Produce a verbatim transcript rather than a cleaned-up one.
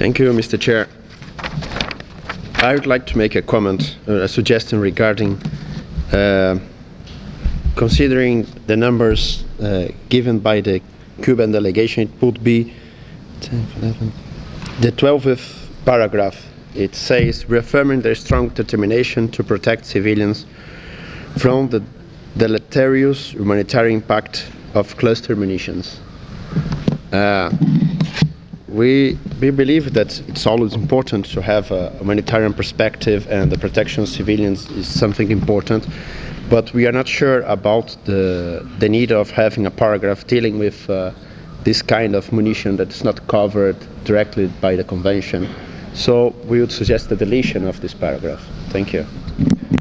Thank you, Mister Chair. I would like to make a comment, uh, a suggestion regarding uh, considering the numbers uh, given by the Cuban delegation. It would be the twelfth paragraph. It says, reaffirming their strong determination to protect civilians from the deleterious humanitarian impact of cluster munitions. Uh, we, we believe that it's always important to have a humanitarian perspective, and the protection of civilians is something important, but we are not sure about the, the need of having a paragraph dealing with uh, this kind of munition that is not covered directly by the convention. So we would suggest the deletion of this paragraph. Thank you.